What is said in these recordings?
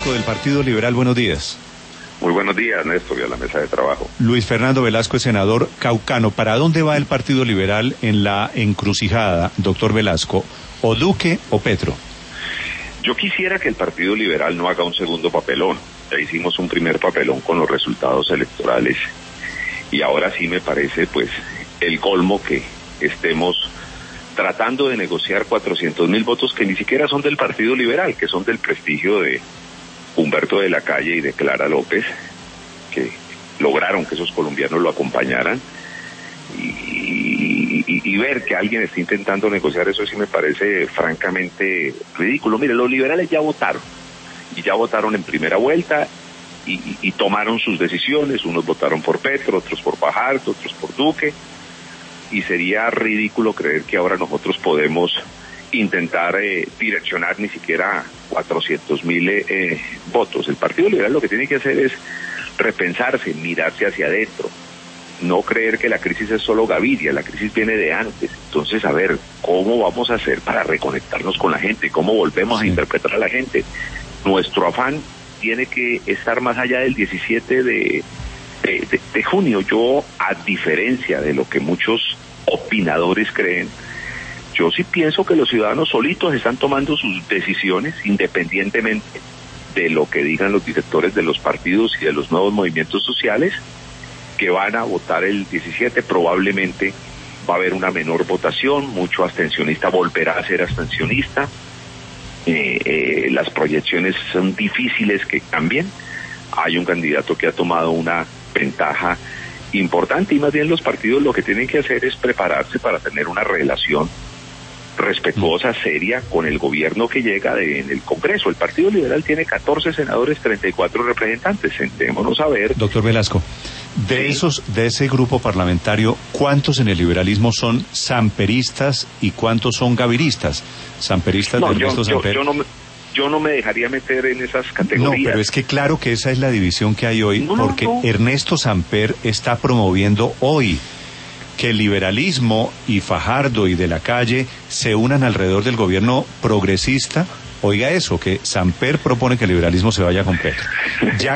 Del Partido Liberal, buenos días. Muy buenos días, Néstor, y a la mesa de trabajo. Luis Fernando Velasco es senador caucano. ¿Para dónde va el Partido Liberal en la encrucijada, doctor Velasco? ¿O Duque o Petro? Yo quisiera que el Partido Liberal no haga un segundo papelón. Ya hicimos un primer papelón con los resultados electorales. Y ahora sí me parece, pues, el colmo que estemos tratando de negociar 400.000 votos que ni siquiera son del Partido Liberal, que son del prestigio de Humberto de la Calle y de Clara López, que lograron que esos colombianos lo acompañaran, y ver que alguien está intentando negociar eso sí me parece francamente ridículo. Mire, los liberales ya votaron, y ya votaron en primera vuelta, y tomaron sus decisiones. Unos votaron por Petro, otros por Fajardo, otros por Duque, y sería ridículo creer que ahora nosotros podemos intentar direccionar ni siquiera 400.000 votos. El Partido Liberal lo que tiene que hacer es repensarse, mirarse hacia adentro, no creer que la crisis es solo Gaviria, la crisis viene de antes. Entonces, a ver, ¿cómo vamos a hacer para reconectarnos con la gente? ¿Cómo volvemos a interpretar a la gente? Nuestro afán tiene que estar más allá del 17 de junio. Yo, a diferencia de lo que muchos opinadores creen, yo sí pienso que los ciudadanos solitos están tomando sus decisiones independientemente de lo que digan los directores de los partidos y de los nuevos movimientos sociales, que van a votar el 17. Probablemente va a haber una menor votación, mucho abstencionista volverá a ser abstencionista. Las proyecciones son difíciles que cambien. Hay un candidato que ha tomado una ventaja importante, y más bien los partidos lo que tienen que hacer es prepararse para tener una relación respetuosa, seria, con el gobierno que llega en el Congreso. El Partido Liberal tiene 14 senadores, 34 representantes. Sentémonos a ver. Doctor Velasco, de ese grupo parlamentario, ¿cuántos en el liberalismo son samperistas y cuántos son gaviristas? Samperistas de Ernesto Samper. Yo no me dejaría meter en esas categorías. No, pero es que claro que esa es la división que hay hoy, porque Ernesto Samper está promoviendo hoy que el liberalismo y Fajardo y de la Calle se unan alrededor del gobierno progresista. Oiga eso, que Samper propone que el liberalismo se vaya con Petro. Ya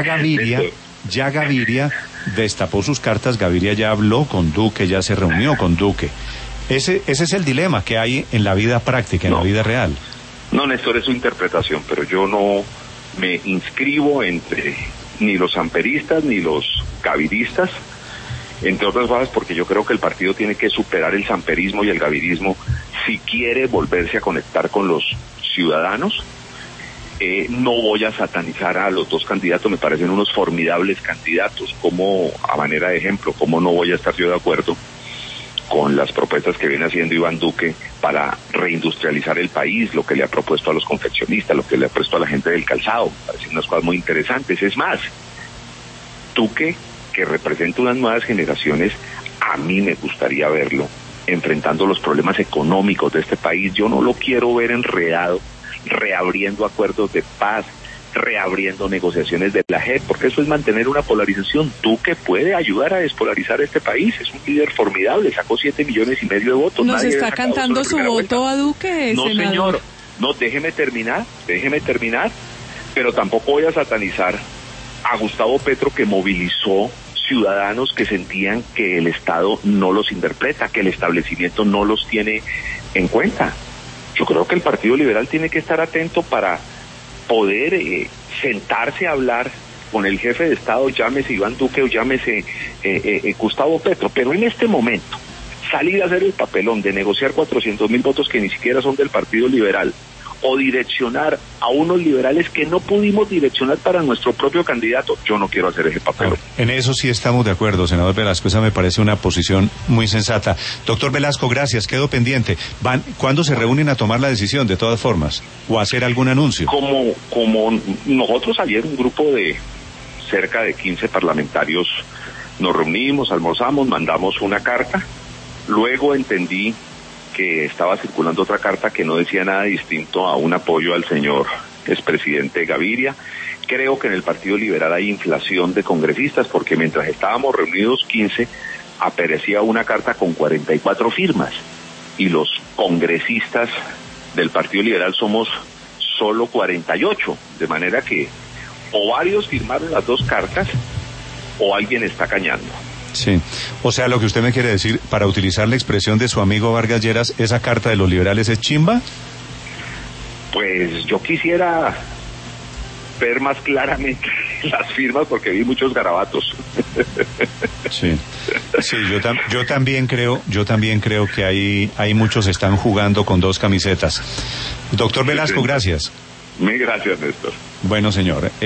Gaviria destapó sus cartas. Gaviria ya habló con Duque, ya se reunió con Duque. Ese es el dilema que hay en la vida práctica, en la vida real. No, Néstor, es su interpretación, pero yo no me inscribo entre ni los samperistas ni los gaviristas, entre otras cosas porque yo creo que el partido tiene que superar el samperismo y el gavirismo si quiere volverse a conectar con los ciudadanos. No voy a satanizar a los dos candidatos, me parecen unos formidables candidatos, como a manera de ejemplo, como no voy a estar yo de acuerdo con las propuestas que viene haciendo Iván Duque para reindustrializar el país, lo que le ha propuesto a los confeccionistas, lo que le ha propuesto a la gente del calzado. Me parecen unas cosas muy interesantes. Es más, Duque, que representa unas nuevas generaciones, a mí me gustaría verlo enfrentando los problemas económicos de este país. Yo no lo quiero ver enredado, reabriendo acuerdos de paz, reabriendo negociaciones de la JEP, porque eso es mantener una polarización. Duque puede ayudar a despolarizar este país, es un líder formidable, sacó 7,5 millones de votos. ¿Nos está cantando su voto a Duque, no, senador? Señor, no, déjeme terminar, pero tampoco voy a satanizar a Gustavo Petro, que movilizó ciudadanos que sentían que el Estado no los interpreta, que el establecimiento no los tiene en cuenta. Yo creo que el Partido Liberal tiene que estar atento para poder sentarse a hablar con el jefe de Estado, llámese Iván Duque o llámese Gustavo Petro, pero en este momento salir a hacer el papelón de negociar 400.000 votos que ni siquiera son del Partido Liberal, o direccionar a unos liberales que no pudimos direccionar para nuestro propio candidato, yo no quiero hacer ese papelón. En eso sí estamos de acuerdo, senador Velasco, esa me parece una posición muy sensata. Doctor Velasco, gracias, quedo pendiente. ¿Cuándo se reúnen a tomar la decisión, de todas formas, o a hacer algún anuncio? Como nosotros ayer, un grupo de cerca de 15 parlamentarios, nos reunimos, almorzamos, mandamos una carta, luego entendí que estaba circulando otra carta que no decía nada distinto a un apoyo al señor expresidente Gaviria. Creo que en el Partido Liberal hay inflación de congresistas, porque mientras estábamos reunidos 15, aparecía una carta con 44 firmas, y los congresistas del Partido Liberal somos solo 48, de manera que o varios firmaron las dos cartas, o alguien está cañando. Sí, o sea, lo que usted me quiere decir, para utilizar la expresión de su amigo Vargas Lleras, ¿esa carta de los liberales es chimba? Pues yo quisiera ver más claramente las firmas porque vi muchos garabatos. Sí, sí, yo también creo que hay muchos están jugando con dos camisetas. Doctor Velasco, gracias. Muy gracias, Néstor. Bueno, señor.